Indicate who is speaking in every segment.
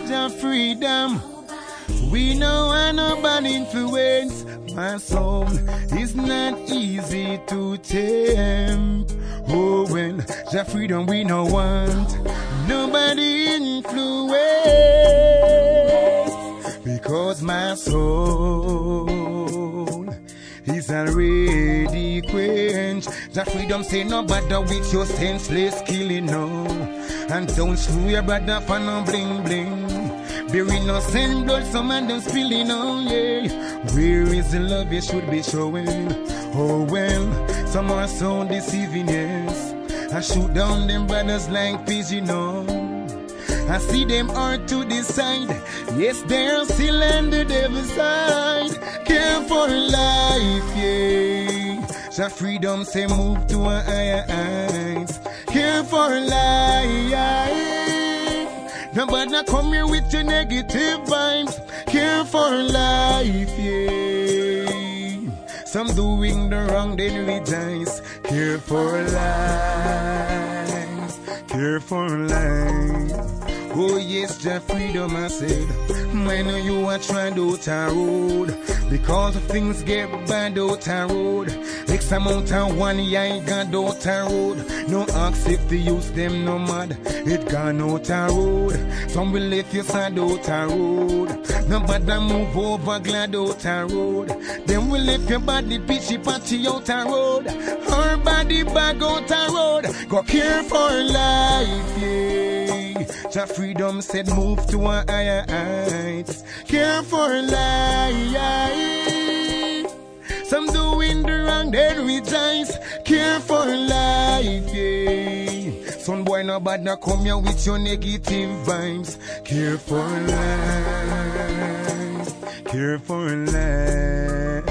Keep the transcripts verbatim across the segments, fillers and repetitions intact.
Speaker 1: your freedom. We know want no bad influence. My soul is not easy to tame. Oh, well, your freedom we no want nobody influence. Because my soul is already quenched. The freedom say no bother with your senseless killing, no. And don't slew your brother for no bling bling. Bear innocent blood, some man them spilling, oh yeah. Where is the love you should be showing? Oh well, some are so deceiving, yes. I shoot down them brothers like pigeon, no. I see them hard to decide. Yes, they're still on the devil's side. Care for life, yeah. The freedom say move to a higher heights. Care for life. Nobody come here with your negative vibes. Care for life, yeah. Some doing the wrong, then rejoice. Care for life. Care for life. Oh yes, the freedom I said. I know you are trying to out a road. Because things get bad out a road. X amount of one year ain't got out a road. No ask if they use them no mad. It gone out a road. Some will let you sad out a road. Nobody move over glad out a road. Then will let your body pitchy patchy out a road. Her body bag out a road. Go care for life, yeah. The freedom said move to a higher heights. Care for life. Some doing the wrong, then rejoice. Care for life, yeah. Son boy no bad, no come here with your negative vibes. Care for life. Care for life.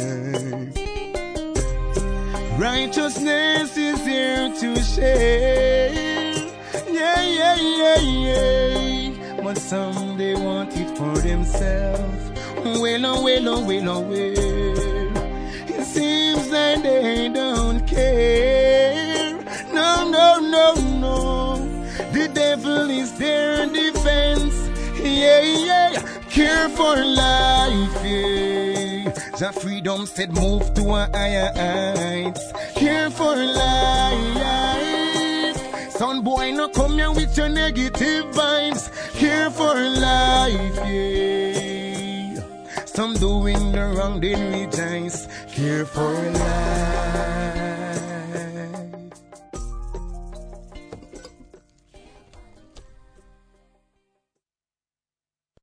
Speaker 1: Righteousness is here to share. Yeah, yeah, yeah, yeah. But some they want it for themselves. Well, oh, well, oh, well, oh, well. It seems that they don't care. No, no, no, no. The devil is their defense. Yeah, yeah. Care for life, yeah. The freedom said move to a higher heights. Care for life. Son boy, no come here with your negative vibes. Care for life, yeah. Some doing the wrong, then rejoice. Care for life.